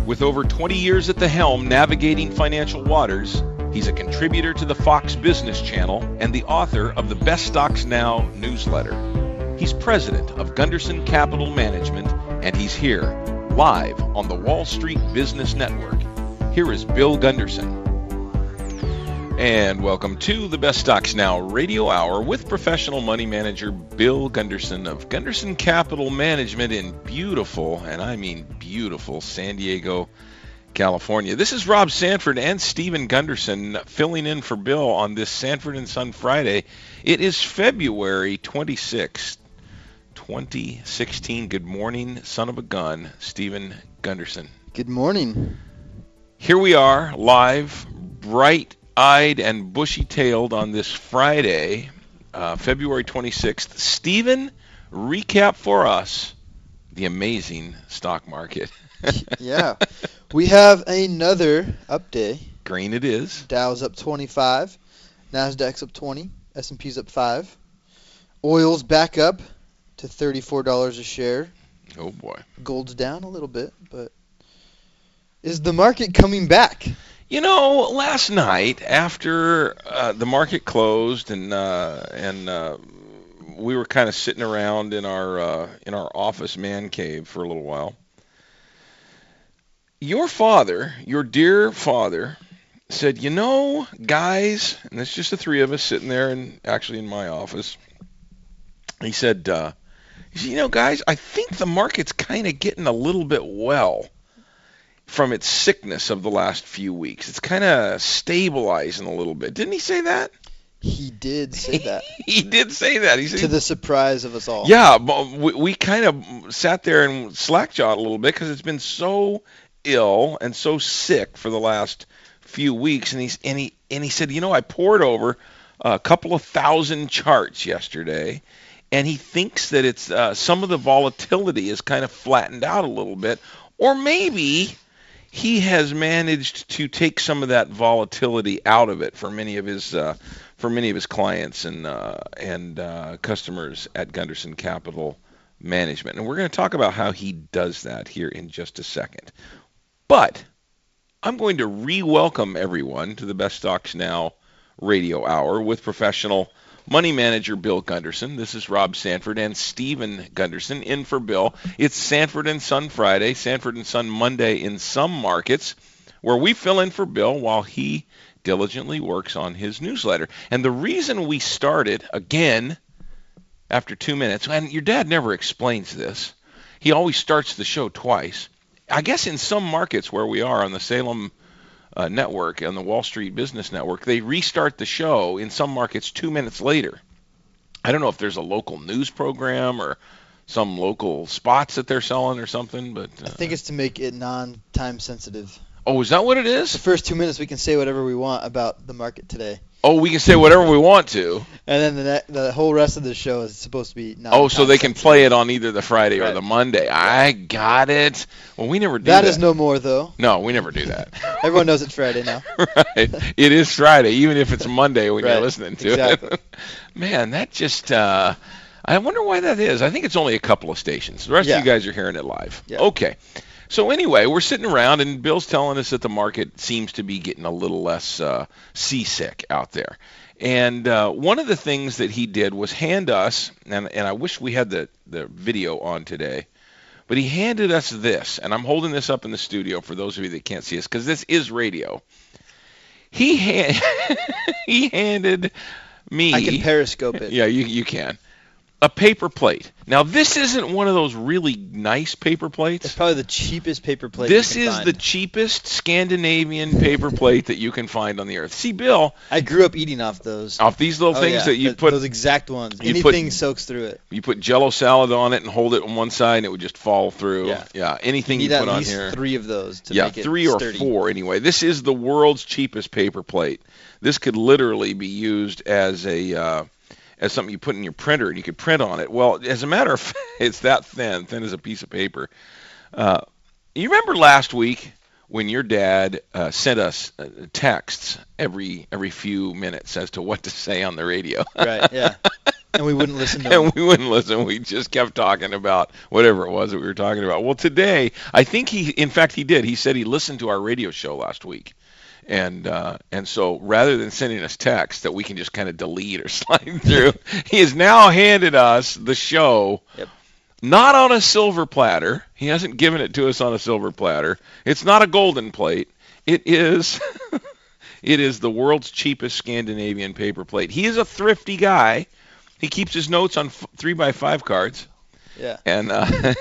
With over 20 years at the helm navigating financial waters, he's a contributor to the Fox Business Channel and the author of the Best Stocks Now newsletter. He's president of Gunderson Capital Management, and he's here, live on the Wall Street Business Network. Here is Bill Gunderson. And welcome to the Best Stocks Now radio hour with professional money manager Bill Gunderson of Gunderson Capital Management in beautiful, and I mean beautiful, San Diego, California. This is Rob Sanford and Stephen Gunderson filling in for Bill on this Sanford and Son Friday. It is February 26th, 2016. Good morning, son of a gun, Stephen Gunderson. Good morning. Here we are, live, bright-eyed and bushy-tailed on this Friday, February 26th. Stephen, recap for us the amazing stock market. Yeah. We have another up day. Green it is. Dow's up 25. NASDAQ's up 20. S&P's up 5. Oil's back up to $34 a share. Oh, boy. Gold's down a little bit, but is the market coming back? You know, last night after the market closed and we were kind of sitting around in our office man cave for a little while, your father, your dear father, said, "You know, guys," and it's just the three of us sitting there and actually in my office. He said, "You know, guys, I think the market's kind of getting a little bit well from its sickness of the last few weeks. It's kind of stabilizing a little bit." Didn't he say that? He did say that. He did say that. He said, to the surprise of us all. Yeah, but we kind of sat there and slack-jawed a little bit because it's been so ill and so sick for the last few weeks. And he said, "You know, I poured over a couple of thousand charts yesterday, and he thinks that it's some of the volatility is kind of flattened out a little bit, or maybe he has managed to take some of that volatility out of it for many of his clients and customers at Gunderson Capital Management." And we're going to talk about how he does that here in just a second. But I'm going to re-welcome everyone to the Best Stocks Now radio hour with professional money manager Bill Gunderson. This is Rob Sanford and Stephen Gunderson in for Bill. It's Sanford and Son Friday, Sanford and Son Monday in some markets, where we fill in for Bill while he diligently works on his newsletter. And the reason we started, again, after 2 minutes, and your dad never explains this, he always starts the show twice. I guess in some markets where we are on the Salem network, on the Wall Street Business Network, they restart the show in some markets 2 minutes later. I don't know if there's a local news program or some local spots that they're selling or something, but I think it's to make it non-time sensitive. Oh, is that what it The is? first 2 minutes we can say whatever we want about the market today. Oh, we can say whatever we want to. And then the whole rest of the show is supposed to be non-time Oh, so they can sensitive. play it on either the Friday or Right. the Monday. I got it. Well, we never do that. That is no more, though. No, we never do that. Everyone knows it's Friday now. Right. It is Friday, even if it's Monday when you're Right. listening to Exactly. it. Man, that just, I wonder why that is. I think it's only a couple of stations. The rest Yeah. of you guys are hearing it live. Yeah. Okay. So anyway, we're sitting around, and Bill's telling us that the market seems to be getting a little less seasick out there. And one of the things that he did was hand us, and I wish we had the video on today, but he handed us this, and I'm holding this up in the studio for those of you that can't see us, because this is radio. He handed me... I can periscope it. Yeah, you can. A paper plate. Now, this isn't one of those really nice paper plates. It's probably the cheapest paper plate This you can is find. the cheapest Scandinavian paper plate that you can find on the earth. See, Bill, I grew up eating off those. off these little things that you put, those exact ones. you put- Anything soaks through it. you put Jello salad on it and hold it on one side, and it would just fall through. Yeah. Anything You you need put at on least here. 3 of those to Yeah, make it 3 or sturdy. 4 anyway. This is the world's cheapest paper plate. This could literally be used as as something you put in your printer and you could print on it. Well, as a matter of fact, it's that thin as a piece of paper. You remember last week when your dad sent us texts every few minutes as to what to say on the radio? Right, yeah. And we wouldn't listen to And him. we wouldn't listen. We just kept talking about whatever it was that we were talking about. Well, today, I think in fact, he did. He said he listened to our radio show last week. And so rather than sending us text that we can just kind of delete or slide through, he has now handed us the show. Yep. Not on a silver platter. He hasn't given it to us on a silver platter. It's not a golden plate. It is it is the world's cheapest Scandinavian paper plate. He is a thrifty guy. He keeps his notes on 3x5 cards. Yeah. And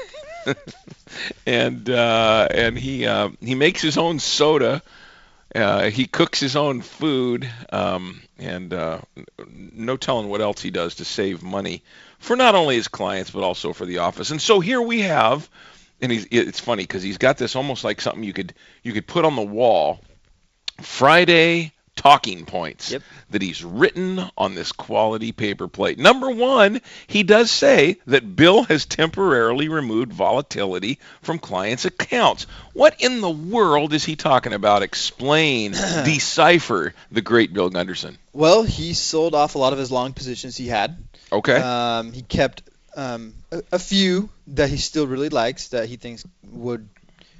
and he makes his own soda. He cooks his own food, and no telling what else he does to save money for not only his clients but also for the office. And so here we have, and it's funny because he's got this almost like something you could put on the wall. Friday talking points that he's written on this quality paper plate. Number one, he does say that Bill has temporarily removed volatility from clients' accounts. What in the world is he talking about? Explain, decipher the great Bill Gunderson. Well, he sold off a lot of his long positions he had. Okay. He kept a few that he still really likes that he thinks would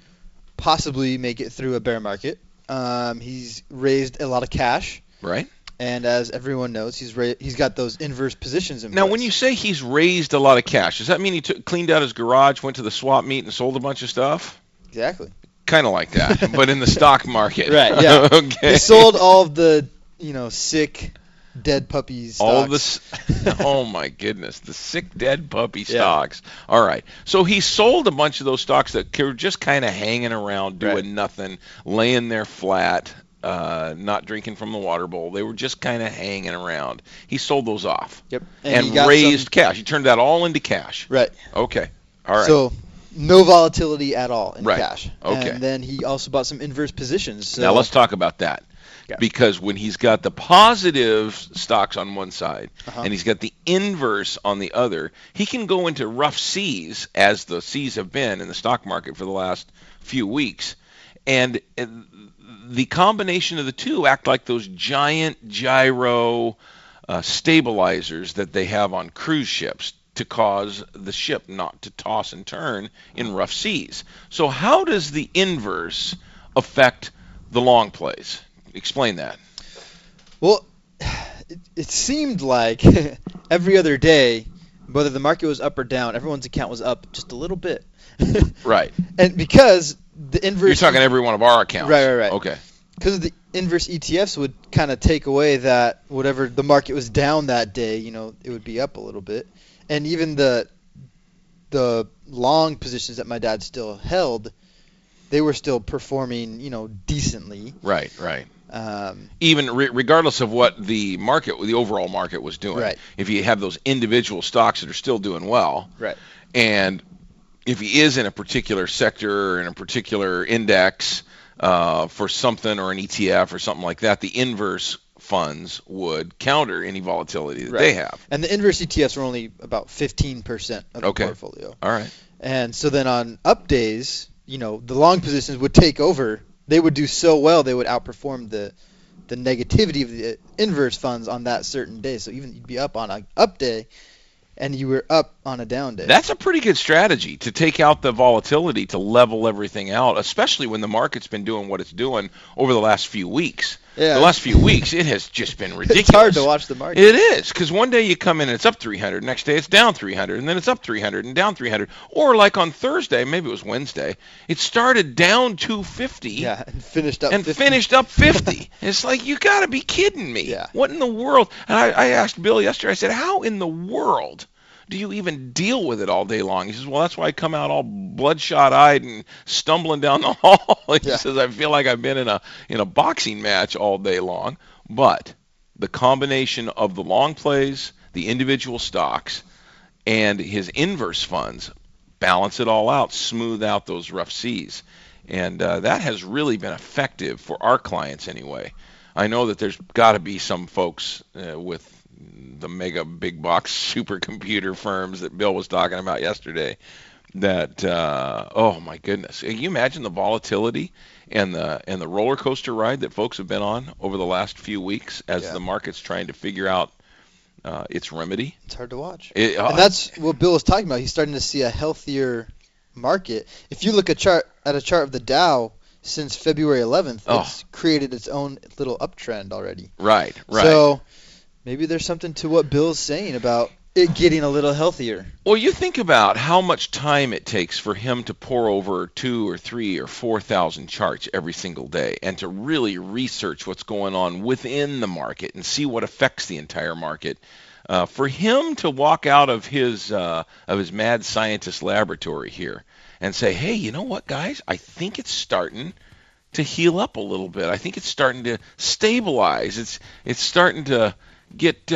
possibly make it through a bear market. He's raised a lot of cash. Right. And as everyone knows, he's got those inverse positions in place. Now, when you say he's raised a lot of cash, does that mean he cleaned out his garage, went to the swap meet, and sold a bunch of stuff? Exactly. Kind of like that, but in the stock market. Right, yeah. Okay. He sold all of the, sick, dead puppies stocks. Oh my goodness, the sick dead puppy stocks. All right, so he sold a bunch of those stocks that were just kind of hanging around, doing nothing, laying there flat, not drinking from the water bowl. They were just kind of hanging around. He sold those off. Yep. And raised cash. He turned that all into cash. Right. Okay. All right. So no volatility at all in Right. cash. Okay. And then he also bought some inverse positions. So Now let's talk about that. Yeah. Because when he's got the positive stocks on one side and he's got the inverse on the other, he can go into rough seas, as the seas have been in the stock market for the last few weeks. And the combination of the two act like those giant gyro stabilizers that they have on cruise ships to cause the ship not to toss and turn in rough seas. So how does the inverse affect the long plays? Explain that. Well, it seemed like every other day, whether the market was up or down, everyone's account was up just a little bit. Right. And because the inverse... You're talking every one of our accounts. Right. Okay. Because the inverse ETFs would kind of take away that whatever the market was down that day, it would be up a little bit. And even the long positions that my dad still held, they were still performing, decently. Right. Even regardless of what the overall market was doing. Right. If you have those individual stocks that are still doing well. Right. And if he is in a particular sector or in a particular index for something or an ETF or something like that, the inverse funds would counter any volatility that they have. And the inverse ETFs were only about 15% of the portfolio. All right. And so then on up days, the long positions would take over. They would do so well, they would outperform the negativity of the inverse funds on that certain day. So even you'd be up on an up day, and you were up on a down day. That's a pretty good strategy to take out the volatility, to level everything out, especially when the market's been doing what it's doing over the last few weeks. Yeah. The last few weeks, it has just been ridiculous. It's hard to watch the market. It is, because one day you come in and it's up 300, next day it's down 300, and then it's up 300 and down 300. Or like on Thursday, maybe it was Wednesday, it started down 250. Yeah, and finished up 50. Finished up 50. It's like, you got to be kidding me. Yeah. What in the world? And I asked Bill yesterday, I said, how in the world do you even deal with it all day long? He says, well, that's why I come out all bloodshot-eyed and stumbling down the hall. He says, I feel like I've been in a boxing match all day long. But the combination of the long plays, the individual stocks, and his inverse funds balance it all out, smooth out those rough seas. And that has really been effective for our clients anyway. I know that there's got to be some folks with the mega big box supercomputer firms that Bill was talking about yesterday that oh my goodness, can you imagine the volatility and the roller coaster ride that folks have been on over the last few weeks as the market's trying to figure out its remedy. It's hard to watch. And that's what Bill was talking about. He's starting to see a healthier market. If you look at a chart of the Dow since February 11th, it's created its own little uptrend already. Right. So maybe there's something to what Bill's saying about it getting a little healthier. Well, you think about how much time it takes for him to pour over 2 or 3 or 4,000 charts every single day and to really research what's going on within the market and see what affects the entire market. For him to walk out of his mad scientist laboratory here and say, hey, you know what, guys? I think it's starting to heal up a little bit. I think it's starting to stabilize. It's starting to get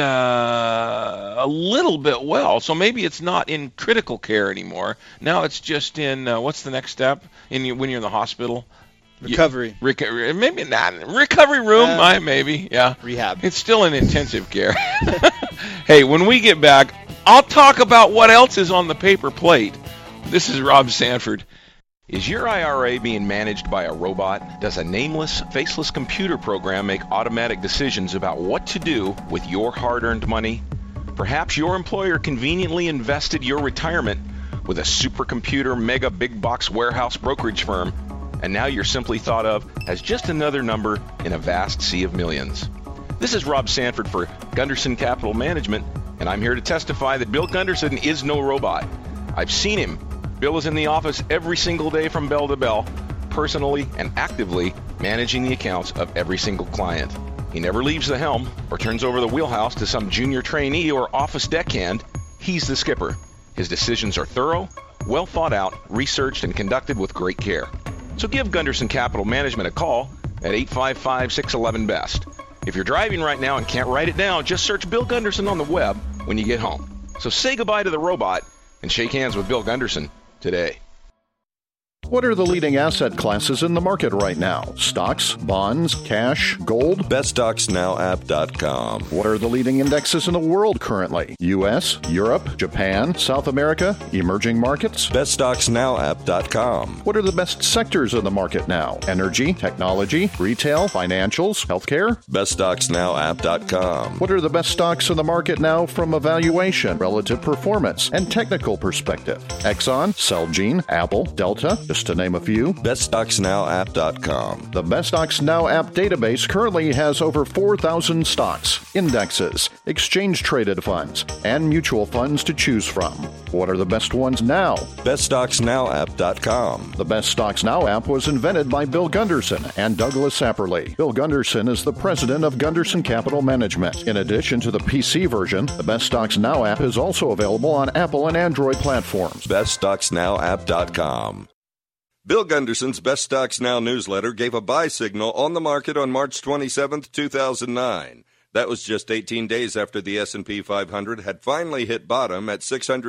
a little bit well. So maybe it's not in critical care anymore. Now it's just in, what's the next step when you're in the hospital? Recovery. Maybe not. Recovery room, maybe, yeah. Rehab. It's still in intensive care. Hey, when we get back, I'll talk about what else is on the paper plate. This is Rob Sanford. Is your IRA being managed by a robot? Does a nameless, faceless computer program make automatic decisions about what to do with your hard-earned money? Perhaps your employer conveniently invested your retirement with a supercomputer mega big box warehouse brokerage firm, and now you're simply thought of as just another number in a vast sea of millions. This is Rob Sanford for Gunderson Capital Management, and I'm here to testify that Bill Gunderson is no robot. I've seen him. Bill is in the office every single day from bell to bell, personally and actively managing the accounts of every single client. He never leaves the helm or turns over the wheelhouse to some junior trainee or office deckhand. He's the skipper. His decisions are thorough, well thought out, researched, and conducted with great care. So give Gunderson Capital Management a call at 855-611-BEST. If you're driving right now and can't write it down, just search Bill Gunderson on the web when you get home. So say goodbye to the robot and shake hands with Bill Gunderson today. What are the leading asset classes in the market right now? Stocks, bonds, cash, gold? BestStocksNowApp.com. What are the leading indexes in the world currently? U.S., Europe, Japan, South America, emerging markets? BestStocksNowApp.com. What are the best sectors of the market now? Energy, technology, retail, financials, healthcare? BestStocksNowApp.com. What are the best stocks in the market now from a valuation, relative performance, and technical perspective? Exxon, Celgene, Apple, Delta, just to name a few. BestStocksNowApp.com. The Best Stocks Now app database currently has over 4,000 stocks, indexes, exchange-traded funds, and mutual funds to choose from. What are the best ones now? BestStocksNowApp.com. The Best Stocks Now app was invented by Bill Gunderson and Douglas Sapperly. Bill Gunderson is the president of Gunderson Capital Management. In addition to the PC version, the Best Stocks Now app is also available on Apple and Android platforms. BestStocksNowApp.com. Bill Gunderson's Best Stocks Now newsletter gave a buy signal on the market on March 27, 2009. That was just 18 days after the S&P 500 had finally hit bottom at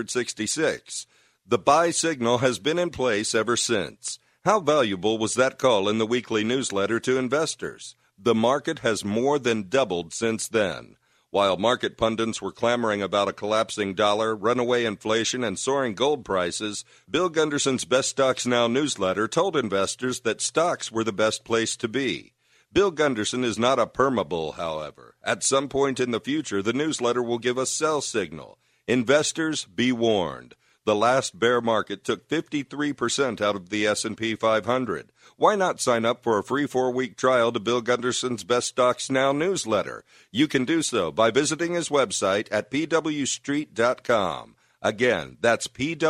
666. The buy signal has been in place ever since. How valuable was that call in the weekly newsletter to investors? The market has more than doubled since then. While market pundits were clamoring about a collapsing dollar, runaway inflation, and soaring gold prices, Bill Gunderson's Best Stocks Now newsletter told investors that stocks were the best place to be. Bill Gunderson is not a permabull, however. At some point in the future, the newsletter will give a sell signal. Investors, be warned. The last bear market took 53% out of the S&P 500. Why not sign up for a free 4-week trial to Bill Gunderson's Best Stocks Now newsletter? You can do so by visiting his website at pwstreet.com. Again, that's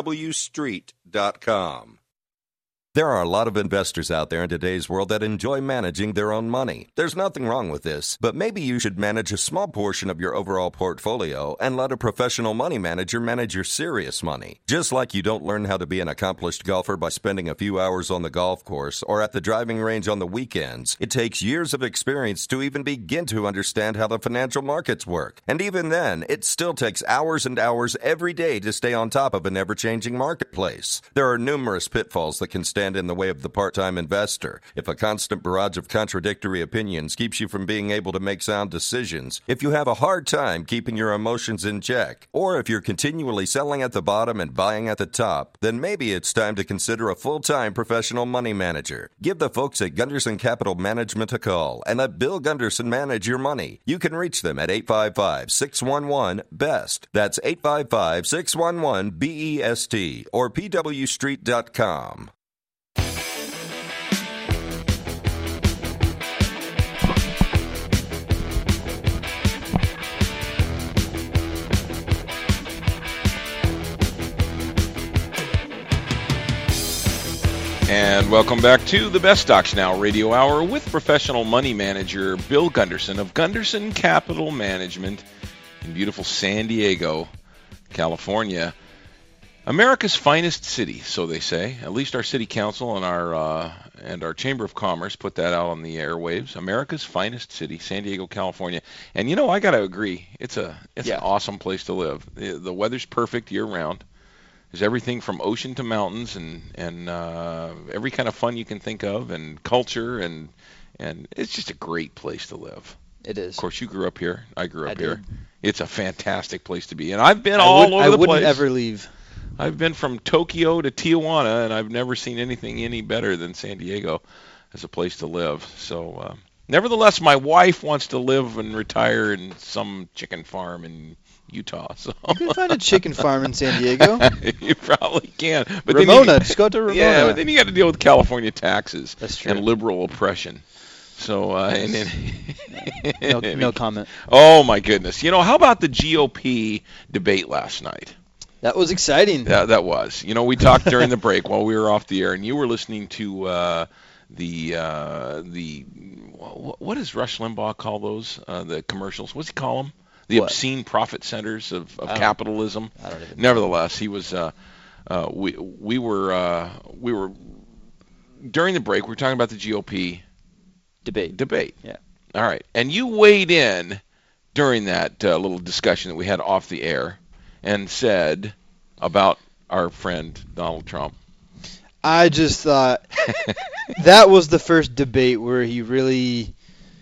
pwstreet.com. There are a lot of investors out there in today's world that enjoy managing their own money. There's nothing wrong with this, but maybe you should manage a small portion of your overall portfolio and let a professional money manager manage your serious money. Just like you don't learn how to be an accomplished golfer by spending a few hours on the golf course or at the driving range on the weekends, it takes years of experience to even begin to understand how the financial markets work. And even then, it still takes hours and hours every day to stay on top of an ever-changing marketplace. There are numerous pitfalls that can stand stand in the way of the part-time investor, if a constant barrage of contradictory opinions keeps you from being able to make sound decisions, if you have a hard time keeping your emotions in check, or if you're continually selling at the bottom and buying at the top, then maybe it's time to consider a full-time professional money manager. Give the folks at Gunderson Capital Management a call and let Bill Gunderson manage your money. You can reach them at 855-611-BEST. That's 855-611-BEST or pwstreet.com. And welcome back to the Best Stocks Now Radio Hour with professional money manager Bill Gunderson of Gunderson Capital Management in beautiful San Diego, California. America's finest city, so they say. At least our city council and our Chamber of Commerce put that out on the airwaves. America's finest city, San Diego, California. And you know, I got to agree, it's an awesome place to live. The weather's perfect year round. There's everything from ocean to mountains and every kind of fun you can think of, and culture, and it's just a great place to live. It is. Of course, you grew up here. I grew up here. It's a fantastic place to be. And I've been all over the place. I wouldn't ever leave. I've been from Tokyo to Tijuana, and I've never seen anything any better than San Diego as a place to live. So, nevertheless, my wife wants to live and retire in some chicken farm in Utah. So you can find a chicken farm in San Diego. You probably can. But Ramona, just go to Ramona. Yeah, but then you got to deal with California taxes. That's true. And liberal oppression. So, and then no comment. Oh my goodness! You know, how about the GOP debate last night? That was exciting. That was. You know, we talked during the break while we were off the air, and you were listening to the what does Rush Limbaugh call those? The commercials. What's he call them? The obscene profit centers of capitalism. I don't even know. Nevertheless, he was. We were during the break. We were talking about the GOP debate. Yeah. All right, and you weighed in during that little discussion that we had off the air, and said about our friend Donald Trump. I just thought that was the first debate where he really.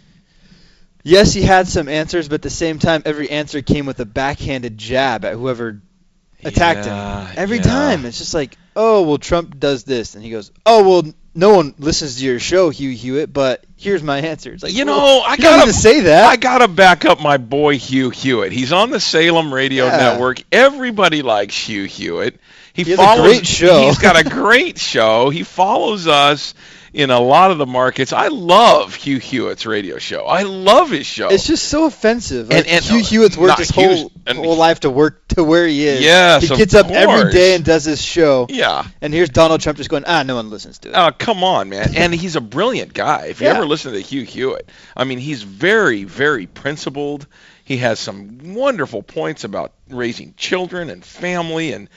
Yes, he had some answers, but at the same time, every answer came with a backhanded jab at whoever attacked him. Every time. It's just like, oh, well, Trump does this. And he goes, oh, well, no one listens to your show, Hugh Hewitt, but here's my answer. It's like, I gotta say that. I got to back up my boy Hugh Hewitt. He's on the Salem Radio Network. Everybody likes Hugh Hewitt. He has a great show. He's got a great show. He follows us in a lot of the markets. I love Hugh Hewitt's radio show. I love his show. It's just so offensive. Like, and Hugh Hewitt's worked his whole life to work to where he is. Yes, he gets up every day and does his show. Yeah. And here's Donald Trump just going, no one listens to it. Oh, come on, man. And he's a brilliant guy. If you ever listen to Hugh Hewitt, I mean, he's very, very principled. He has some wonderful points about raising children and family, and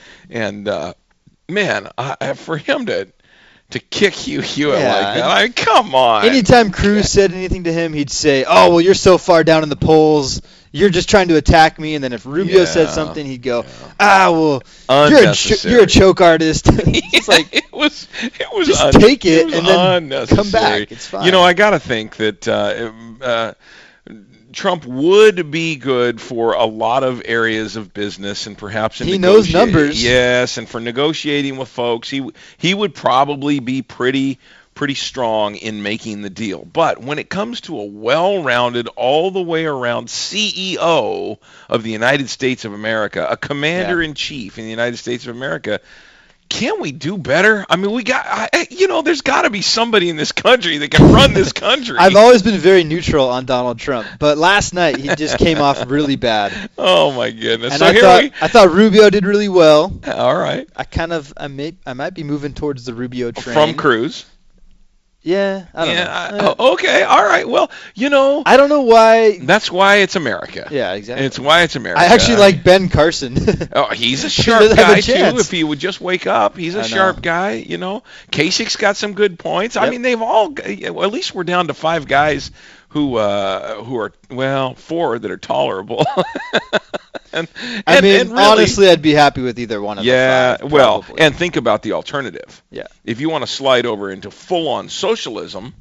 man, for him to kick Hugh Hewitt like that, I mean, come on. Anytime Cruz said anything to him, he'd say, "Oh, well, you're so far down in the polls. You're just trying to attack me." And then if Rubio said something, he'd go, well, you're a choke artist." It's like it was just take it and then come back. It's fine. You know, I got to think that Trump would be good for a lot of areas of business, and perhaps in he knows numbers. Yes, and for negotiating with folks, he would probably be pretty strong in making the deal. But when it comes to a well-rounded, all the way around CEO of the United States of America, a commander-in-chief in the United States of America, can we do better? I mean, there's got to be somebody in this country that can run this country. I've always been very neutral on Donald Trump, but last night he just came off really bad. Oh my goodness! And I thought Rubio did really well. All right. I might be moving towards the Rubio train. From Cruz. Yeah, I don't know. Okay, all right. Well, I don't know why. That's why it's America. Yeah, exactly. It's why it's America. I actually like Ben Carson. Oh, he's a sharp guy too. If he would just wake up, he's a sharp guy. Kasich's got some good points. Yep. I mean, they've all. At least we're down to 5 guys who are, well, 4 that are tolerable. and really, honestly, I'd be happy with either one of the 5. Well, probably. and think about the alternative. Yeah. If you want to slide over into full-on socialism,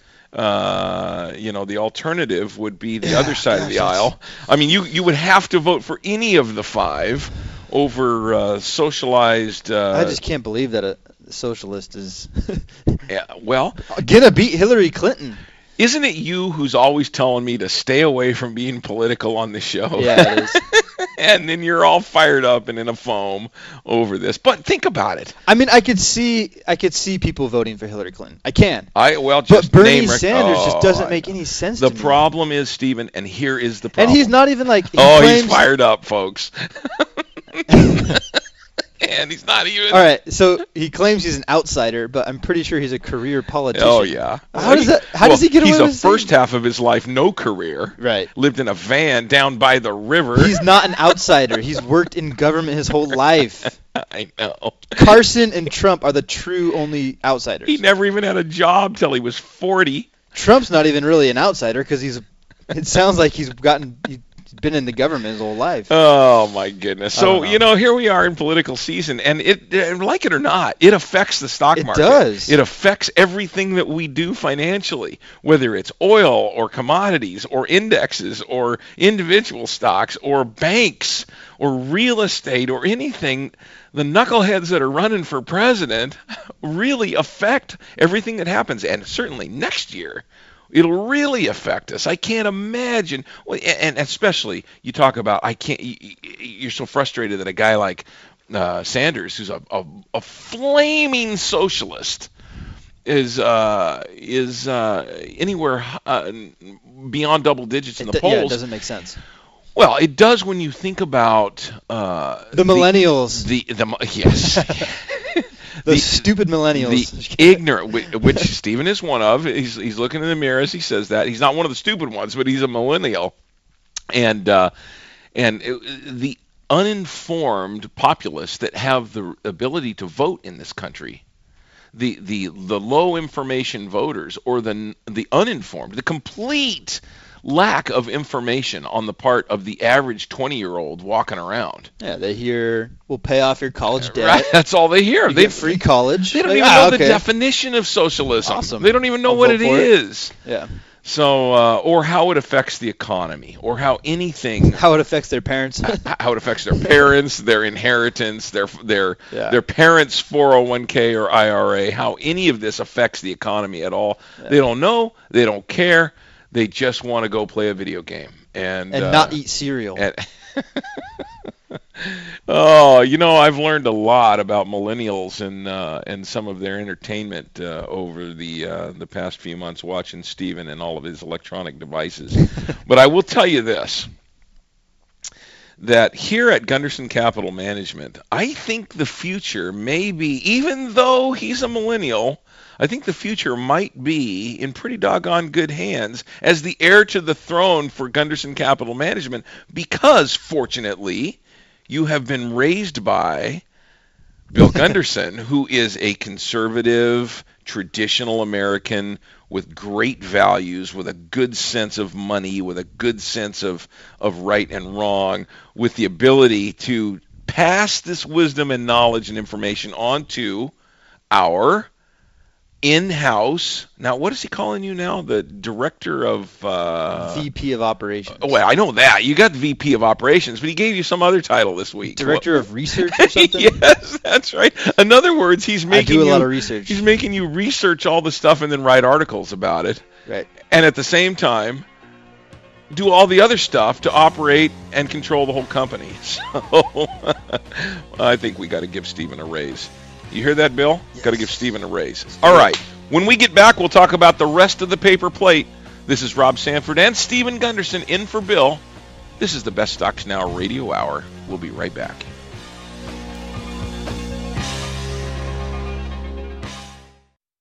the alternative would be the other side of the aisle. I mean, you would have to vote for any of the 5 over socialized. I just can't believe that a socialist is gonna beat Hillary Clinton. Isn't it you who's always telling me to stay away from being political on the show? Yeah, it is. And then you're all fired up and in a foam over this. But think about it. I mean, I could see people voting for Hillary Clinton. I can. Just but Bernie Sanders just doesn't make any sense to me. The problem is, Stephen, and here is the problem. And he's not even like... he's fired up, folks. And he's not even... All right, so he claims he's an outsider, but I'm pretty sure he's a career politician. Oh, yeah. How does he get away with He's the first half of his life, no career. Right. Lived in a van down by the river. He's not an outsider. He's worked in government his whole life. I know. Carson and Trump are the true only outsiders. He never even had a job till he was 40. Trump's not even really an outsider because it sounds like he's been in the government his whole life. Oh my goodness! So here we are in political season, and it, like it or not, it affects the stock market. It does. It affects everything that we do financially, whether it's oil or commodities or indexes or individual stocks or banks or real estate or anything. The knuckleheads that are running for president really affect everything that happens, and certainly next year. It'll really affect us. I can't imagine, and especially you talk about you're so frustrated that a guy like Sanders, who's a flaming socialist, is anywhere beyond double digits in the polls. Yeah, it doesn't make sense. Well, it does when you think about the millennials. Yes. The stupid millennials. The ignorant, which Stephen is one of. He's looking in the mirror as he says that. He's not one of the stupid ones, but he's a millennial. And the uninformed populace that have the ability to vote in this country, the low information voters, or the uninformed, the complete lack of information on the part of the average 20-year-old walking around. Yeah, they hear, we'll pay off your college debt. Right, that's all they hear. They get free college. They don't even know the definition of socialism. Awesome. They don't even know what it is. Yeah. So, or how it affects the economy, or how anything... How it affects their parents. How it affects their parents, their inheritance, their parents' 401k or IRA, how any of this affects the economy at all. Yeah. They don't know. They don't care. They just want to go play a video game and not eat cereal. I've learned a lot about millennials and some of their entertainment over the past few months watching Stephen and all of his electronic devices. But I will tell you this, that here at Gunderson Capital Management, I think the future may be, even though he's a millennial, I think the future might be in pretty doggone good hands as the heir to the throne for Gunderson Capital Management, because, fortunately, you have been raised by Bill Gunderson, who is a conservative, traditional American with great values, with a good sense of money, with a good sense of right and wrong, with the ability to pass this wisdom and knowledge and information on to our in-house. Now, what is he calling you now? The director of... VP of Operations. Oh, well, I know that. You got VP of Operations, but he gave you some other title this week. Director of Research or something? Yes, that's right. In other words, he's making I do a lot of research. He's making you research all the stuff and then write articles about it. Right. And at the same time, do all the other stuff to operate and control the whole company. So I think we got to give Stephen a raise. You hear that, Bill? Yes. Got to give Stephen a raise. All right. When we get back, we'll talk about the rest of the paper plate. This is Rob Sanford and Stephen Gunderson in for Bill. This is the Best Stocks Now Radio Hour. We'll be right back.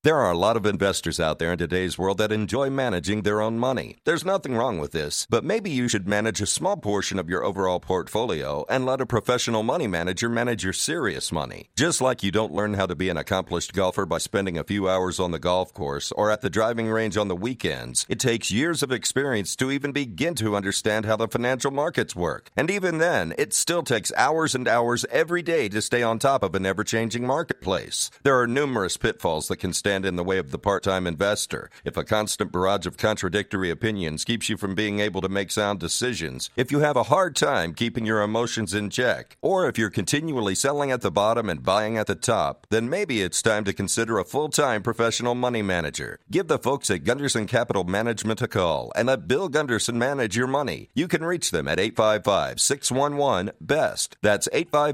There are a lot of investors out there in today's world that enjoy managing their own money. There's nothing wrong with this, but maybe you should manage a small portion of your overall portfolio and let a professional money manager manage your serious money. Just like you don't learn how to be an accomplished golfer by spending a few hours on the golf course or at the driving range on the weekends, it takes years of experience to even begin to understand how the financial markets work. And even then, it still takes hours and hours every day to stay on top of an ever-changing marketplace. There are numerous pitfalls that can stand in the way of the part-time investor. If a constant barrage of contradictory opinions keeps you from being able to make sound decisions, if you have a hard time keeping your emotions in check, or if you're continually selling at the bottom and buying at the top, then maybe it's time to consider a full-time professional money manager. Give the folks at Gunderson Capital Management a call and let Bill Gunderson manage your money. You can reach them at 855-611-BEST. That's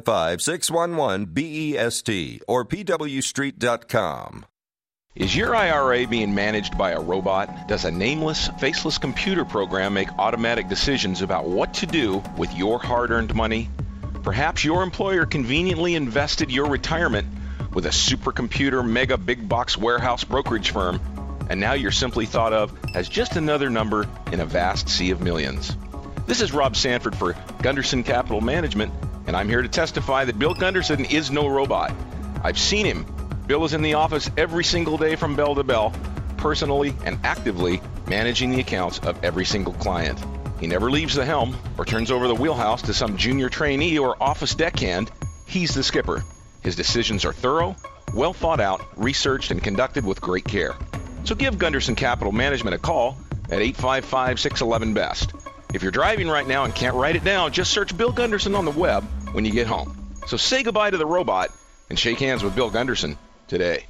855-611-BEST or pwstreet.com. Is your IRA being managed by a robot? Does a nameless, faceless computer program make automatic decisions about what to do with your hard-earned money? Perhaps your employer conveniently invested your retirement with a supercomputer mega big box warehouse brokerage firm, and now you're simply thought of as just another number in a vast sea of millions. This is Rob Sanford for Gunderson Capital Management, and I'm here to testify that Bill Gunderson is no robot. I've seen him. Bill is in the office every single day from bell to bell, personally and actively managing the accounts of every single client. He never leaves the helm or turns over the wheelhouse to some junior trainee or office deckhand. He's the skipper. His decisions are thorough, well thought out, researched, and conducted with great care. So give Gunderson Capital Management a call at 855-611-BEST. If you're driving right now and can't write it down, just search Bill Gunderson on the web when you get home. So say goodbye to the robot and shake hands with Bill Gunderson today.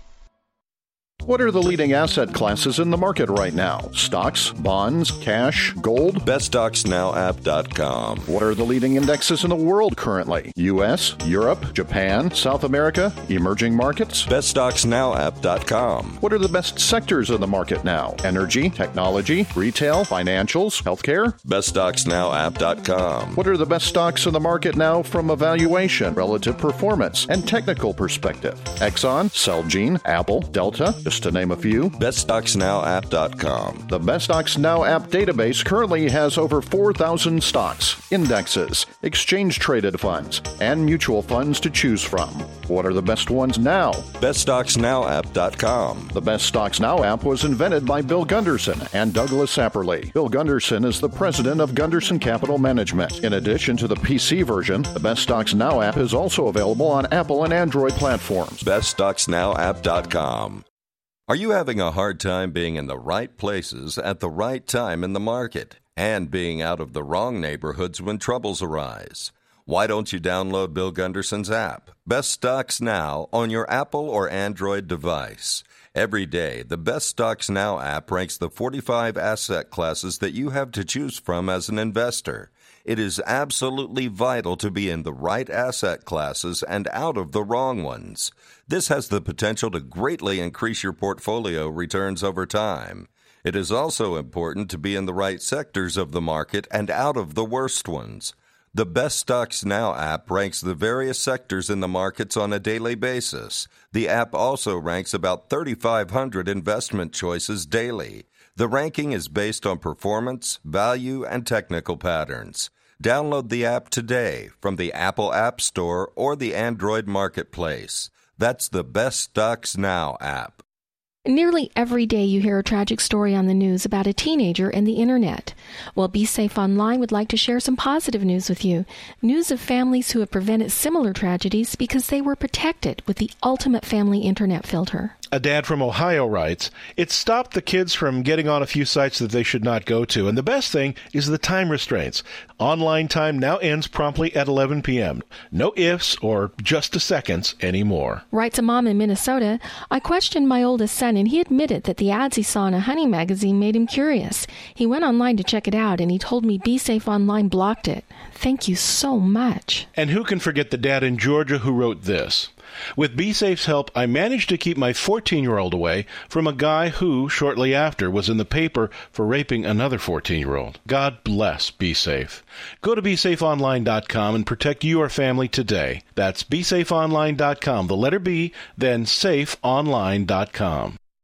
What are the leading asset classes in the market right now? Stocks, bonds, cash, gold? BestStocksNowApp.com. What are the leading indexes in the world currently? U.S., Europe, Japan, South America, emerging markets? BestStocksNowApp.com. What are the best sectors of the market now? Energy, technology, retail, financials, healthcare? BestStocksNowApp.com. What are the best stocks in the market now from a valuation, relative performance, and technical perspective? Exxon, Celgene, Apple, Delta, just to name a few. BestStocksNowApp.com. The Best Stocks Now app database currently has over 4,000 stocks, indexes, exchange-traded funds, and mutual funds to choose from. What are the best ones now? BestStocksNowApp.com. The Best Stocks Now app was invented by Bill Gunderson and Douglas Sapperly. Bill Gunderson is the president of Gunderson Capital Management. In addition to the PC version, the Best Stocks Now app is also available on Apple and Android platforms. BestStocksNowApp.com. Are you having a hard time being in the right places at the right time in the market and being out of the wrong neighborhoods when troubles arise? Why don't you download Bill Gunderson's app, Best Stocks Now, on your Apple or Android device? Every day, the Best Stocks Now app ranks the 45 asset classes that you have to choose from as an investor. It is absolutely vital to be in the right asset classes and out of the wrong ones. This has the potential to greatly increase your portfolio returns over time. It is also important to be in the right sectors of the market and out of the worst ones. The Best Stocks Now app ranks the various sectors in the markets on a daily basis. The app also ranks about 3,500 investment choices daily. The ranking is based on performance, value, and technical patterns. Download the app today from the Apple App Store or the Android Marketplace. That's the Best Stocks Now app. Nearly every day you hear a tragic story on the news about a teenager and the internet. Well, Be Safe Online would like to share some positive news with you. News of families who have prevented similar tragedies because they were protected with the ultimate family internet filter. A dad from Ohio writes, "It stopped the kids from getting on a few sites that they should not go to, and the best thing is the time restraints. Online time now ends promptly at 11 p.m. No ifs or just a seconds anymore." Writes a mom in Minnesota, "I questioned my oldest son, and he admitted that the ads he saw in a hunting magazine made him curious. He went online to check it out, and he told me Be Safe Online blocked it. Thank you so much." And who can forget the dad in Georgia who wrote this? "With BeSafe's help, I managed to keep my 14-year-old away from a guy who, shortly after, was in the paper for raping another 14-year-old. God bless BeSafe. Go to BeSafeOnline.com and protect your family today. That's BeSafeOnline.com, the letter B, then SafeOnline.com.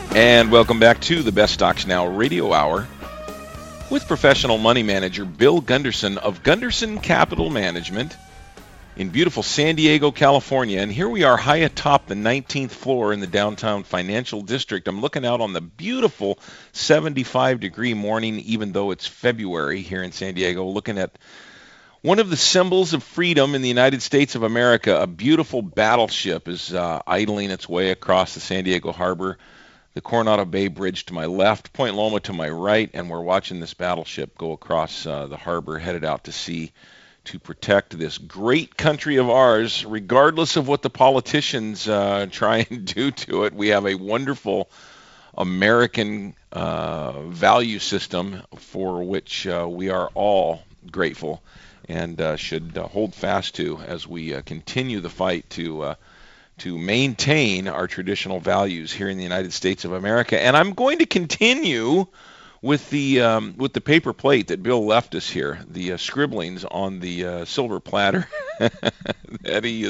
And welcome back to the Best Stocks Now Radio Hour with professional money manager Bill Gunderson of Gunderson Capital Management in beautiful San Diego, California. And here we are high atop the 19th floor in the downtown financial district. I'm looking out on the beautiful 75-degree morning, even though it's February here in San Diego, looking at one of the symbols of freedom in the United States of America. A beautiful battleship is idling its way across the San Diego harbor. The Coronado Bay Bridge to my left, Point Loma to my right, and we're watching this battleship go across the harbor, headed out to sea to protect this great country of ours, regardless of what the politicians try and do to it. We have a wonderful American value system for which we are all grateful and should hold fast to as we continue the fight to maintain our traditional values here in the United States of America. And I'm going to continue with the paper plate that Bill left us here, the scribblings on the silver platter that he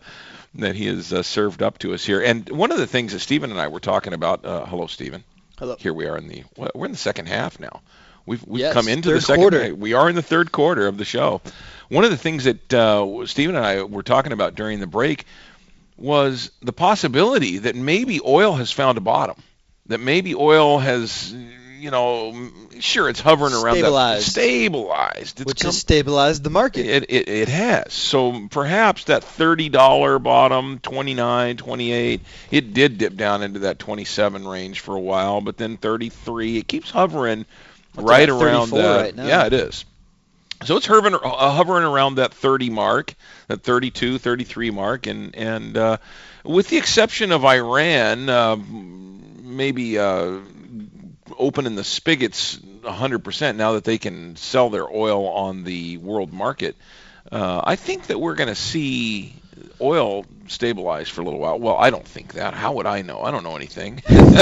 has served up to us here. And one of the things that Stephen and I were talking about. Hello, Stephen. Hello. Here we are we're in the second half now. We've yes, come into the second quarter. We are in the third quarter of the show. One of the things that Stephen and I were talking about during the break was the possibility that maybe oil has found a bottom, that maybe oil has, sure, it's hovering around that stabilized. Which has stabilized the market. It has. So perhaps that $30 bottom, 29, 28, it did dip down into that 27 range for a while, but then 33, it keeps hovering right around that. Right now. Yeah, it is. So it's hovering around that 30 mark, that 32, 33 mark, and with the exception of Iran, maybe opening the spigots 100% now that they can sell their oil on the world market, I think that we're going to see oil stabilize for a little while. Well, I don't think that. How would I know? I don't know anything.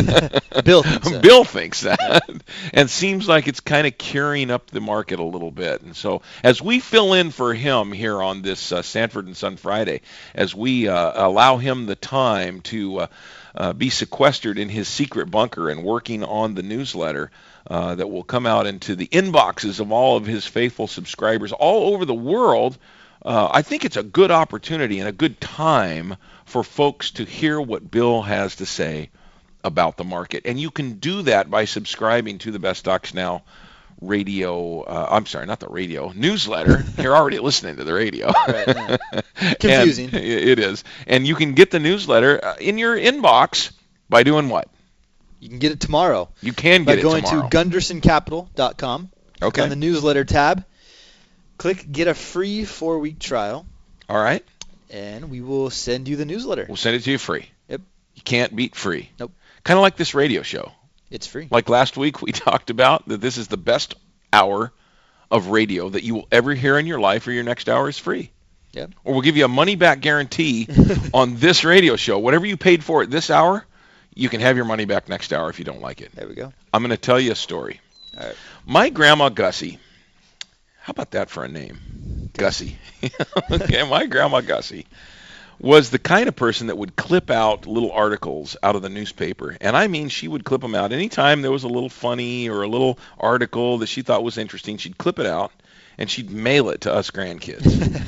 Bill thinks that. And seems like it's kind of curing up the market a little bit. And so as we fill in for him here on this Sanford and Son Friday, as we allow him the time to be sequestered in his secret bunker and working on the newsletter that will come out into the inboxes of all of his faithful subscribers all over the world, I think it's a good opportunity and a good time for folks to hear what Bill has to say about the market. And you can do that by subscribing to the Best Stocks Now radio, not the radio, newsletter. You're already listening to the radio. Right, confusing. It is. And you can get the newsletter in your inbox by doing what? You can get it tomorrow. You can get it tomorrow. By going to gundersoncapital.com. Okay. On the newsletter tab. Click Get a Free 4-Week Trial. All right. And we will send you the newsletter. We'll send it to you free. Yep. You can't beat free. Nope. Kind of like this radio show. It's free. Like last week, we talked about that this is the best hour of radio that you will ever hear in your life, or your next hour is free. Yep. Or we'll give you a money-back guarantee on this radio show. Whatever you paid for it this hour, you can have your money back next hour if you don't like it. There we go. I'm going to tell you a story. All right. My grandma Gussie, how about that for a name? Gussie. Okay, my grandma Gussie was the kind of person that would clip out little articles out of the newspaper. And I mean, she would clip them out. Anytime there was a little funny or a little article that she thought was interesting, she'd clip it out and she'd mail it to us grandkids.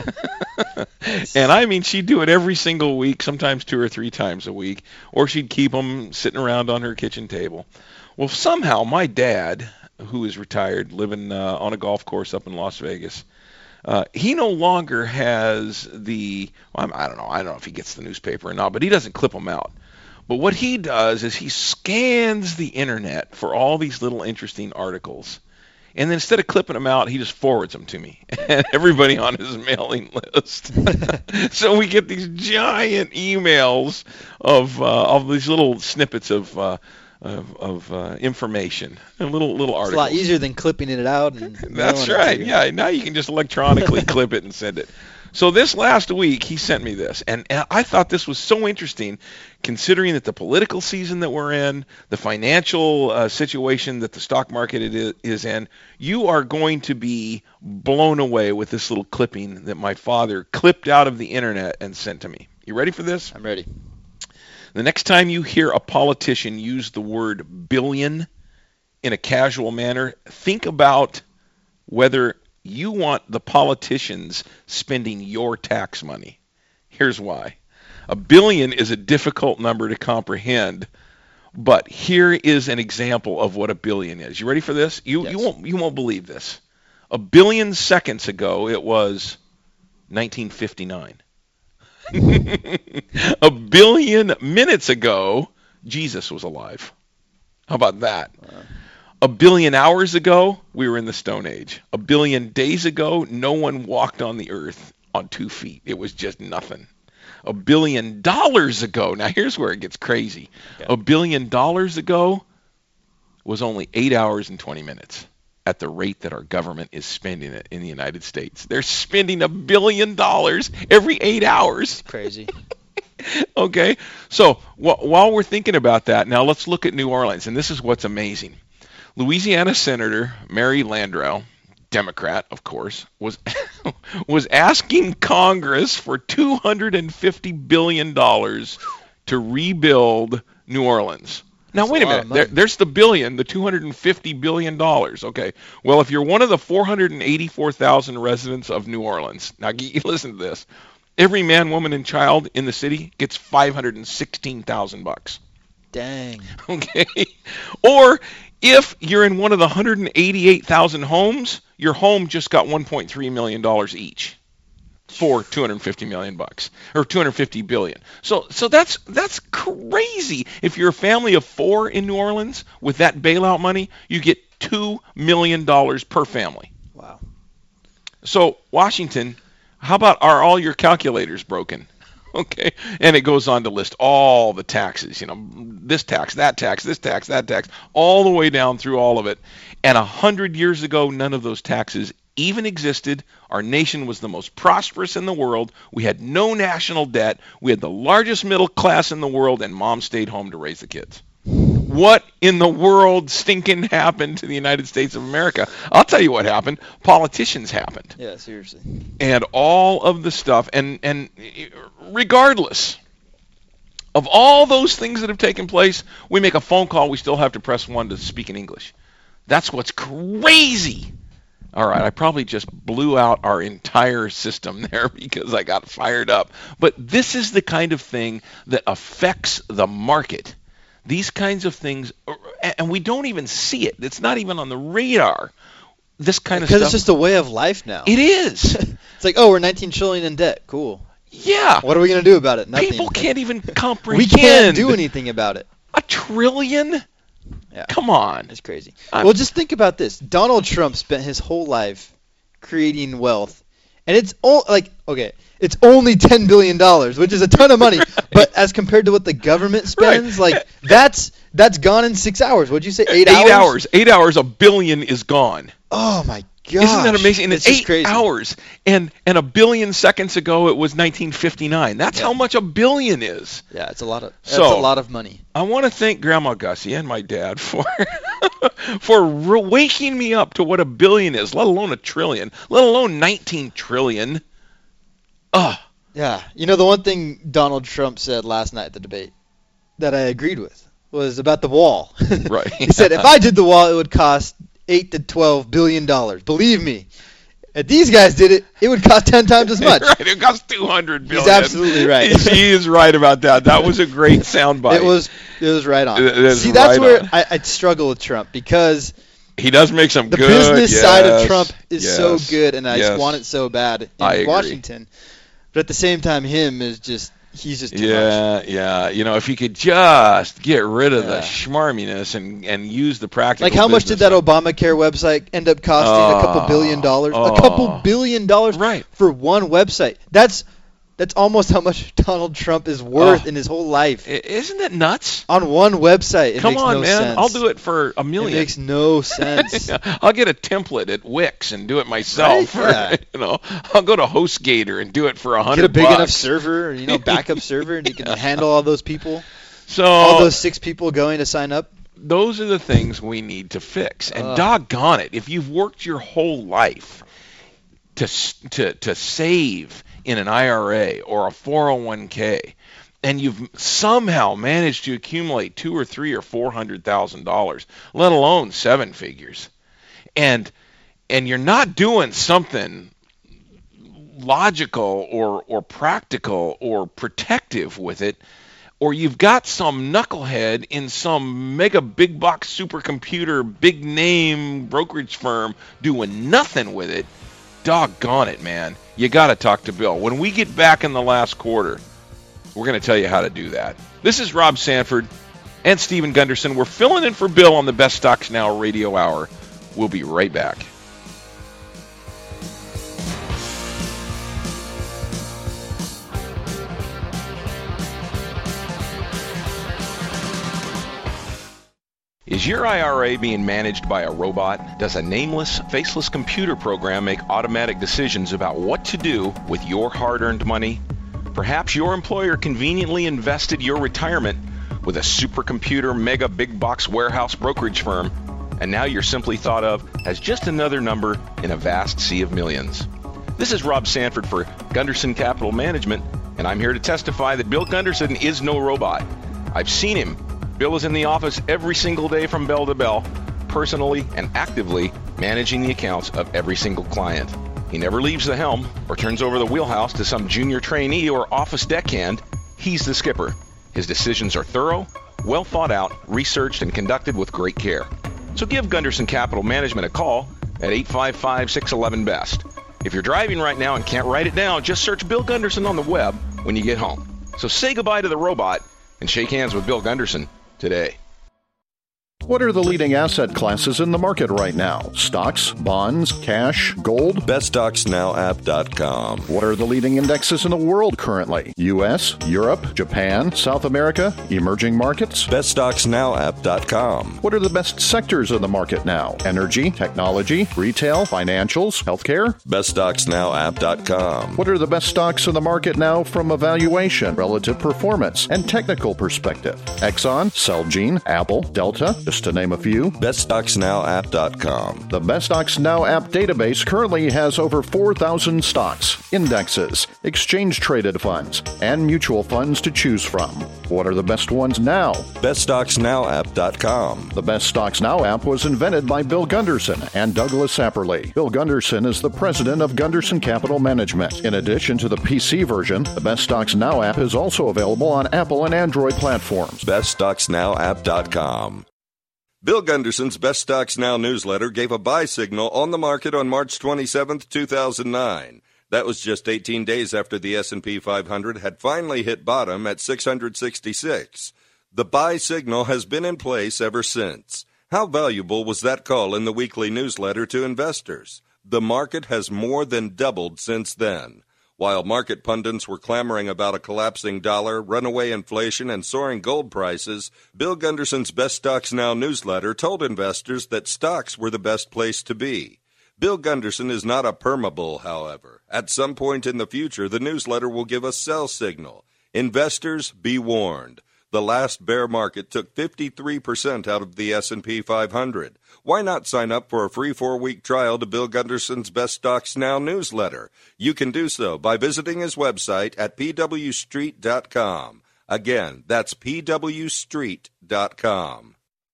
And I mean, she'd do it every single week, sometimes 2 or 3 times a week, or she'd keep them sitting around on her kitchen table. Well, somehow my dad, who is retired, living on a golf course up in Las Vegas, he no longer has I don't know if he gets the newspaper or not, but he doesn't clip them out. But what he does is he scans the internet for all these little interesting articles. And then instead of clipping them out, he just forwards them to me and everybody on his mailing list. So we get these giant emails of these little snippets of information and little articles. It's a lot easier than clipping it out. And That's right. Yeah, now you can just electronically clip it and send it. So this last week, he sent me this, and I thought this was so interesting, considering that the political season that we're in, the financial situation that the stock market is in. You are going to be blown away with this little clipping that my father clipped out of the internet and sent to me. You ready for this? I'm ready. The next time you hear a politician use the word billion in a casual manner, think about whether you want the politicians spending your tax money. Here's why. $1 billion is a difficult number to comprehend, but here is an example of what $1 billion is. You ready for this? You won't believe this. 1 billion seconds ago, it was 1959. 1 billion minutes ago, Jesus was alive. How about that? 1 billion hours ago, we were in the Stone Age. 1 billion days ago, no one walked on the earth on 2 feet. It was just nothing. $1 billion ago, now here's where it gets crazy. Okay. $1 billion ago was only 8 hours and 20 minutes at the rate that our government is spending it in the United States. They're spending $1 billion every 8 hours. It's crazy. Okay, so while we're thinking about that, now let's look at New Orleans, and this is what's amazing. Louisiana Senator Mary Landrieu, Democrat, of course, was asking Congress for $250 billion to rebuild New Orleans. Now, wait a minute. There's the billion, the $250 billion. Okay. Well, if you're one of the 484,000 residents of New Orleans, now listen to this. Every man, woman, and child in the city gets $516,000. Dang. Okay. Or if you're in one of the 188,000 homes, your home just got $1.3 million each for $250 million or $250 billion. So that's crazy. If you're a family of 4 in New Orleans with that bailout money, you get $2 million per family. Wow. So Washington, how about, are all your calculators broken? Okay, and it goes on to list all the taxes, this tax, that tax, this tax, that tax, all the way down through all of it. And 100 years ago, none of those taxes even existed. Our nation was the most prosperous in the world. We had no national debt. We had the largest middle class in the world, and mom stayed home to raise the kids. What in the world stinking happened to the United States of America? I'll tell you what happened. Politicians happened. Yeah, seriously. And all of the stuff, and regardless of all those things that have taken place, we make a phone call, we still have to press 1 to speak in English. That's what's crazy. All right, I probably just blew out our entire system there because I got fired up. But this is the kind of thing that affects the market. These kinds of things, and we don't even see it. It's not even on the radar. This kind of stuff. Because it's just a way of life now. It is. It's like, oh, we're 19 trillion in debt. Cool. Yeah. What are we going to do about it? Nothing. People can't even comprehend. We can't do anything about it. $1 trillion? Yeah. Come on. It's crazy. Well, just think about this. Donald Trump spent his whole life creating wealth, and it's it's only $10 billion, which is a ton of money. Right. But as compared to what the government spends, that's gone in 6 hours. What'd you say? 8 hours? 8 hours. 8 hours, $1 billion is gone. Oh my gosh. Isn't that amazing? And it's 8 crazy. hours. And 1 billion seconds ago, it was 1959. That's how much $1 billion is. Yeah, that's a lot of money. I want to thank Grandma Gussie and my dad for waking me up to what $1 billion is, let alone $1 trillion, let alone 19 trillion. Yeah. The one thing Donald Trump said last night at the debate that I agreed with was about the wall. Right. He said, if I did the wall, it would cost $8 to $12 billion. Believe me. If these guys did it, it would cost 10 times as much. Right. It costs $200 billion. He's absolutely right. He is right about that. That was a great soundbite. It was right on. See, that's where I struggle with Trump because he does make some the good. business side of Trump is so good, and I just want it so bad in Washington. But at the same time, he's just too much. Yeah. If he could just get rid of the schmarminess and use the practical. Like how much did that Obamacare website end up costing? A couple $billion. A couple $1 billion for one website. That's almost how much Donald Trump is worth in his whole life. Isn't that nuts? On one website, it Come makes on, no man. sense. I'll do it for $1 million. It makes no sense. I'll get a template at Wix and do it myself. Right? Yeah. I'll go to HostGator and do it for $100. Get a big enough server, backup server, and you can handle all those people. So all those 6 people going to sign up. Those are the things we need to fix. And doggone it, if you've worked your whole life to save in an IRA or a 401k, and you've somehow managed to accumulate $200,000 or $300,000 or $400,000, let alone seven figures, and you're not doing something logical or practical or protective with it, or you've got some knucklehead in some mega big box supercomputer big name brokerage firm doing nothing with it, doggone it, man, you got to talk to Bill. When we get back in the last quarter, we're going to tell you how to do that. This is Rob Sanford and Stephen Gunderson. We're filling in for Bill on the Best Stocks Now Radio Hour. We'll be right back. Is your IRA being managed by a robot? Does a nameless, faceless computer program make automatic decisions about what to do with your hard-earned money? Perhaps your employer conveniently invested your retirement with a supercomputer mega big box warehouse brokerage firm, and now you're simply thought of as just another number in a vast sea of millions. This is Rob Sanford for Gunderson Capital Management, and I'm here to testify that Bill Gunderson is no robot. I've seen him. Bill is in the office every single day from bell to bell, personally and actively managing the accounts of every single client. He never leaves the helm or turns over the wheelhouse to some junior trainee or office deckhand. He's the skipper. His decisions are thorough, well thought out, researched, and conducted with great care. So give Gunderson Capital Management a call at 855-611-BEST. If you're driving right now and can't write it down, just search Bill Gunderson on the web when you get home. So say goodbye to the robot and shake hands with Bill Gunderson today. What are the leading asset classes in the market right now? Stocks, bonds, cash, gold? BestStocksNowApp.com. What are the leading indexes in the world currently? U.S., Europe, Japan, South America, emerging markets? BestStocksNowApp.com. What are the best sectors of the market now? Energy, technology, retail, financials, healthcare? BestStocksNowApp.com. What are the best stocks in the market now from a valuation, relative performance, and technical perspective? Exxon, Celgene, Apple, Delta, just to name a few. BestStocksNowApp.com. The Best Stocks Now app database currently has over 4,000 stocks, indexes, exchange-traded funds, and mutual funds to choose from. What are the best ones now? BestStocksNowApp.com. The Best Stocks Now app was invented by Bill Gunderson and Douglas Apperly. Bill Gunderson is the president of Gunderson Capital Management. In addition to the PC version, the Best Stocks Now app is also available on Apple and Android platforms. BestStocksNowApp.com. Bill Gunderson's Best Stocks Now newsletter gave a buy signal on the market on March 27, 2009. That was just 18 days after the S&P 500 had finally hit bottom at 666. The buy signal has been in place ever since. How valuable was that call in the weekly newsletter to investors? The market has more than doubled since then. While market pundits were clamoring about a collapsing dollar, runaway inflation, and soaring gold prices, Bill Gunderson's Best Stocks Now newsletter told investors that stocks were the best place to be. Bill Gunderson is not a permabull, however. At some point in the future, the newsletter will give a sell signal. Investors, be warned. The last bear market took 53% out of the S&P 500. Why not sign up for a free 4-week trial to Bill Gunderson's Best Stocks Now newsletter? You can do so by visiting his website at pwstreet.com. Again, that's pwstreet.com.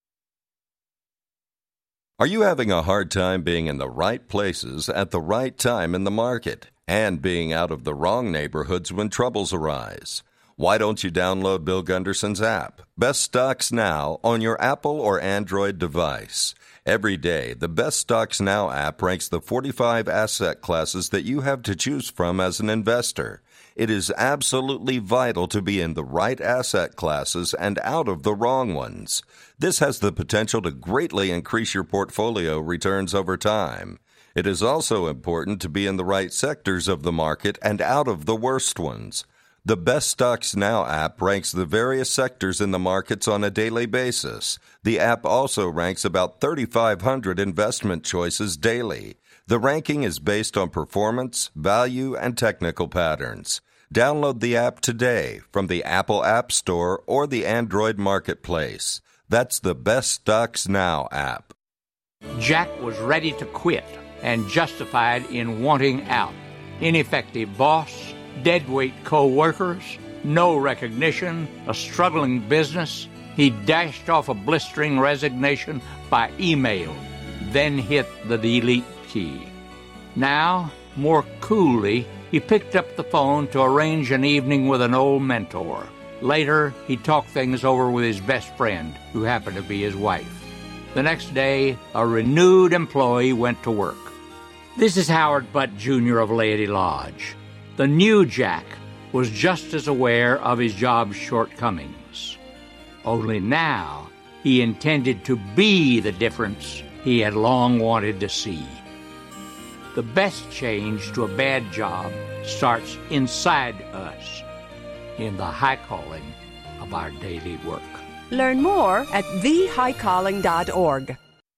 Are you having a hard time being in the right places at the right time in the market and being out of the wrong neighborhoods when troubles arise? Why don't you download Bill Gunderson's app, Best Stocks Now, on your Apple or Android device? Every day, the Best Stocks Now app ranks the 45 asset classes that you have to choose from as an investor. It is absolutely vital to be in the right asset classes and out of the wrong ones. This has the potential to greatly increase your portfolio returns over time. It is also important to be in the right sectors of the market and out of the worst ones. The Best Stocks Now app ranks the various sectors in the markets on a daily basis. The app also ranks about 3,500 investment choices daily. The ranking is based on performance, value, and technical patterns. Download the app today from the Apple App Store or the Android Marketplace. That's the Best Stocks Now app. Jack was ready to quit and justified in wanting out. Ineffective boss, deadweight co-workers, no recognition, a struggling business, he dashed off a blistering resignation by email, then hit the delete key. Now, more coolly, he picked up the phone to arrange an evening with an old mentor. Later, he talked things over with his best friend, who happened to be his wife. The next day, a renewed employee went to work. This is Howard Butt Jr. of Laity Lodge. The new Jack was just as aware of his job's shortcomings. Only now, he intended to be the difference he had long wanted to see. The best change to a bad job starts inside us, in the high calling of our daily work. Learn more at thehighcalling.org.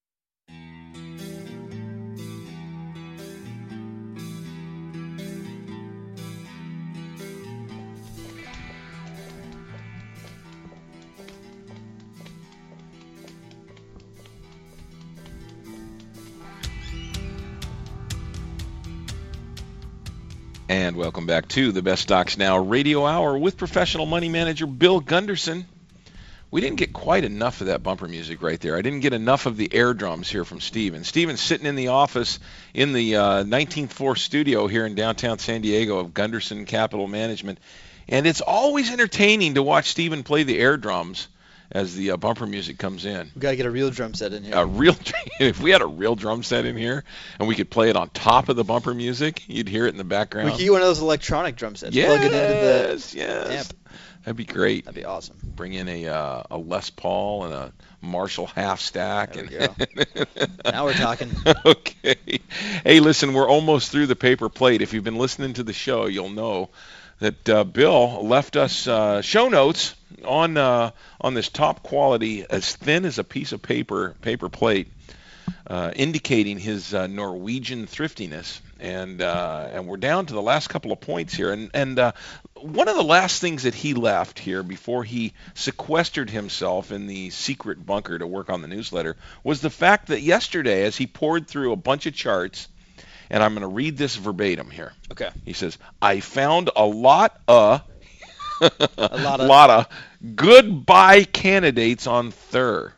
And welcome back to the Best Stocks Now Radio Hour with professional money manager Bill Gunderson. We didn't get quite enough of that bumper music right there. I didn't get enough of the air drums here from Steven. Steven's sitting in the office in the 19th floor studio here in downtown San Diego of Gunderson Capital Management. And it's always entertaining to watch Steven play the air drums as the bumper music comes in. We got to get a real drum set in here. If we had a real drum set in here and we could play it on top of the bumper music, you'd hear it in the background. We could get one of those electronic drum sets. Yes, plug it into the amp. That'd be great. That'd be awesome. Bring in a Les Paul and a Marshall half stack. There we go. Now we're talking. Okay. Hey, listen, we're almost through the paper plate. If you've been listening to the show, you'll know that Bill left us show notes on this top quality, as thin as a piece of paper plate, indicating his Norwegian thriftiness. And we're down to the last couple of points here. And one of the last things that he left here before he sequestered himself in the secret bunker to work on the newsletter was the fact that yesterday, as he poured through a bunch of charts, and I'm going to read this verbatim here. Okay. He says, I found a lot of good buy candidates on Thur.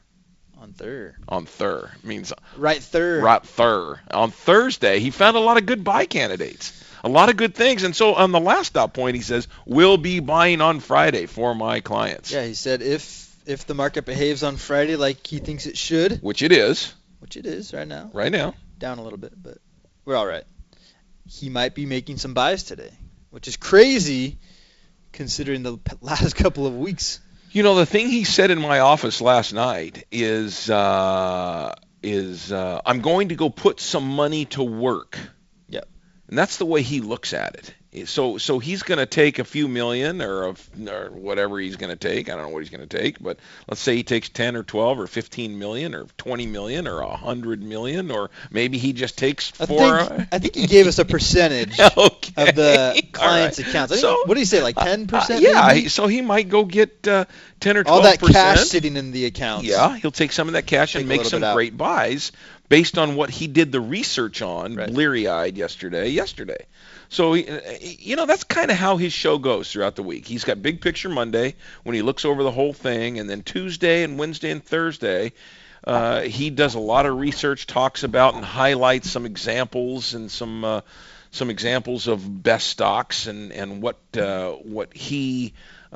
On Thur means right Thur. On Thursday, he found a lot of good buy candidates, a lot of good things. And so on the last stop point, he says, we'll be buying on Friday for my clients. Yeah, he said if the market behaves on Friday like he thinks it should. Which it is right now. Right now. Down a little bit, but we're all right. He might be making some buys today, which is crazy considering the last couple of weeks. You know, the thing he said in my office last night is I'm going to go put some money to work. Yep. And that's the way he looks at it. So he's going to take a few million or whatever he's going to take. I don't know what he's going to take, but let's say he takes 10 or 12 or 15 million or 20 million or 100 million, or maybe he just takes I think he gave us a percentage of the client's accounts. What did he say, like 10%? Yeah, so he might go get 10 or 12%. All that cash sitting in the accounts. Yeah, he'll take some of that cash and make some great buys based on what he did the research on, bleary-eyed yesterday. So, that's kind of how his show goes throughout the week. He's got Big Picture Monday when he looks over the whole thing, and then Tuesday and Wednesday and Thursday, he does a lot of research, talks about and highlights some examples and some examples of best stocks and what he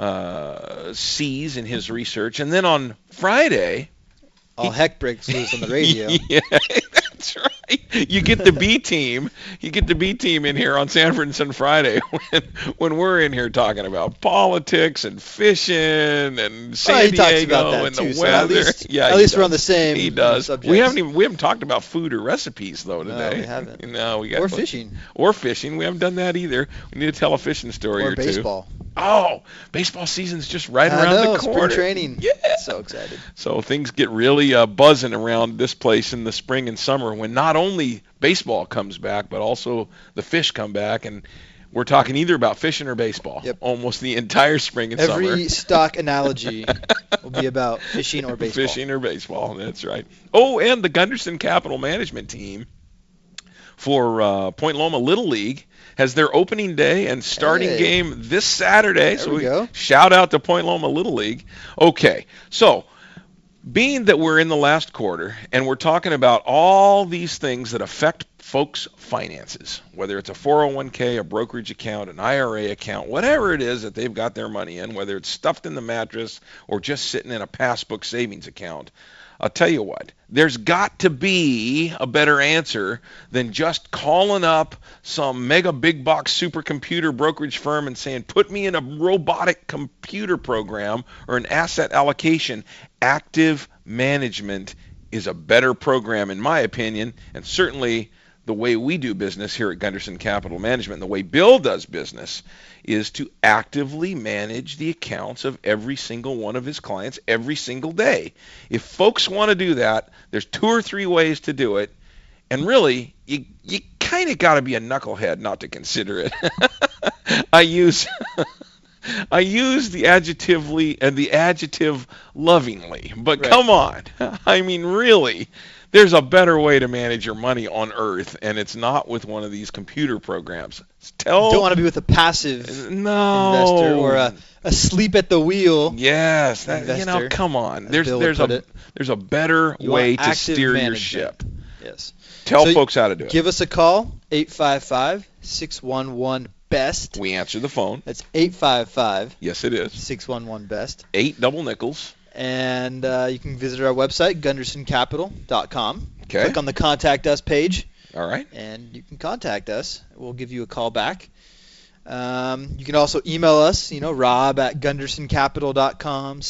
sees in his research. And then on Friday, all heck breaks loose on the radio. Yeah, that's right. You get the B team. You get the B team in here on Sanford and Friday when we're in here talking about politics and fishing and San Diego and the weather. At least we're on the same. He does. Subjects. We haven't talked about food or recipes though today. No, we haven't. No, we got fishing. Or fishing. We haven't done that either. We need to tell a fishing story or baseball. Two. Oh, baseball season's just right around the corner. Spring training. Yeah. So excited. So things get really buzzing around this place in the spring and summer when not only baseball comes back, but also the fish come back. And we're talking either about fishing or baseball. Yep. Almost the entire spring and summer. Every stock analogy will be about fishing or baseball. Fishing or baseball, that's right. Oh, and the Gunderson Capital Management team for Point Loma Little League has their opening day and starting game this Saturday. There we go. Shout out to Point Loma Little League. Okay, so being that we're in the last quarter and we're talking about all these things that affect folks' finances, whether it's a 401k, a brokerage account, an IRA account, whatever it is that they've got their money in, whether it's stuffed in the mattress or just sitting in a passbook savings account, I'll tell you what, there's got to be a better answer than just calling up some mega big box supercomputer brokerage firm and saying, put me in a robotic computer program or an asset allocation. Active management is a better program, in my opinion, and certainly the way we do business here at Gunderson Capital Management, and the way Bill does business, is to actively manage the accounts of every single one of his clients every single day. If folks want to do that, there's 2 or 3 ways to do it, and really, you kind of got to be a knucklehead not to consider it. I use the adjective lovingly, but right. Come on. I mean, really, there's a better way to manage your money on earth, and it's not with one of these computer programs. You don't want to be with a passive investor or a sleep at the wheel. Yes, come on. There's a better way to steer your ship. Yes. Tell folks how to do it. Give us a call, 855-611-BEST. We answer the phone. That's 855. Yes, it is. 611-BEST. 8 double nickels. And you can visit our website, GundersonCapital.com. Okay. Click on the Contact Us page. All right. And you can contact us. We'll give you a call back. You can also email us, Rob@GundersonCapital.com,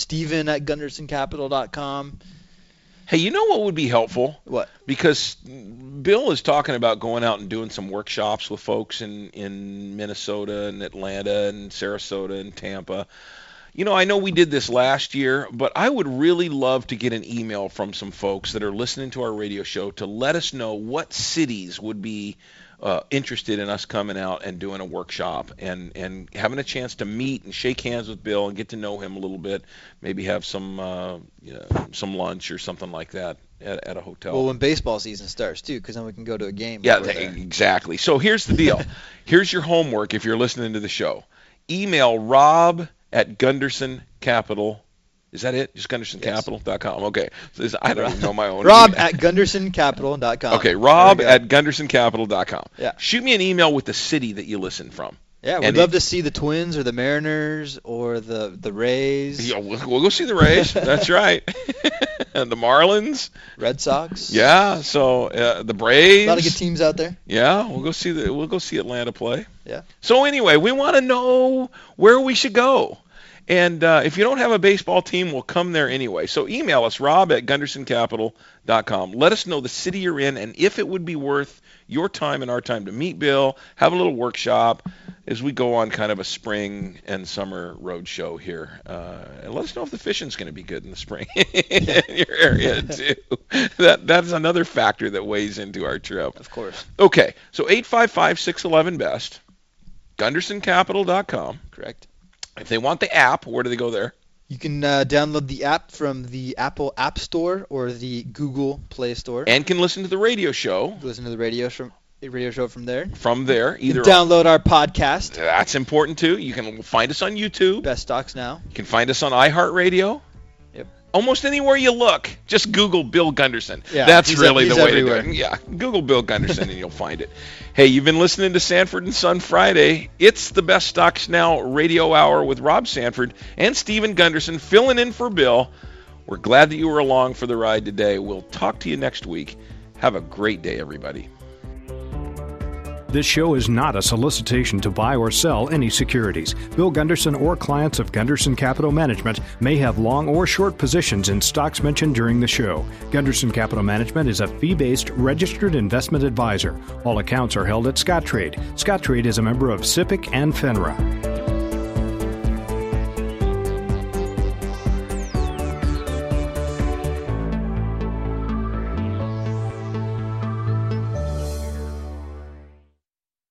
Steven@GundersonCapital.com. Hey, you know what would be helpful? What? Because Bill is talking about going out and doing some workshops with folks in Minnesota and Atlanta and Sarasota and Tampa. I know we did this last year, but I would really love to get an email from some folks that are listening to our radio show to let us know what cities would be interested in us coming out and doing a workshop and having a chance to meet and shake hands with Bill and get to know him a little bit, maybe have some lunch or something like that at a hotel. Well, when baseball season starts, too, because then we can go to a game. Yeah, exactly. So here's the deal. Here's your homework if you're listening to the show. Email Rob@Gunderson Capital. Is that it? Just GundersonCapital.com. Okay. So I don't even know my own. Rob@GundersonCapital.com. Okay, Rob@GundersonCapital.com. Yeah. Shoot me an email with the city that you listen from. Yeah, we'd love to see the Twins or the Mariners or the Rays. Yeah, we'll go see the Rays. That's right. And the Marlins. Red Sox. Yeah, so the Braves. A lot of good teams out there. Yeah, we'll go see Atlanta play. Yeah. So anyway, we want to know where we should go. And if you don't have a baseball team, we'll come there anyway. So email us, Rob@GundersonCapital.com. Let us know the city you're in and if it would be worth your time and our time to meet Bill, have a little workshop as we go on kind of a spring and summer road show here. And let us know if the fishing's going to be good in the spring in your area, too. That's another factor that weighs into our trip. Of course. Okay, so 855-611-BEST, GundersonCapital.com. Correct. If they want the app, where do they go there? You can download the app from the Apple App Store or the Google Play Store. And can listen to the radio show. Listen to the radio show from there. From there. Either download our podcast. That's important, too. You can find us on YouTube. Best Stocks Now. You can find us on iHeartRadio. Yep. Almost anywhere you look, just Google Bill Gunderson. Yeah, that's really the way everywhere. to do it. Yeah, Google Bill Gunderson and you'll find it. Hey, you've been listening to Sanford & Son Friday. It's the Best Stocks Now radio hour with Rob Sanford and Steven Gunderson filling in for Bill. We're glad that you were along for the ride today. We'll talk to you next week. Have a great day, everybody. This show is not a solicitation to buy or sell any securities. Bill Gunderson or clients of Gunderson Capital Management may have long or short positions in stocks mentioned during the show. Gunderson Capital Management is a fee-based registered investment advisor. All accounts are held at Scottrade. Scottrade is a member of SIPC and FINRA.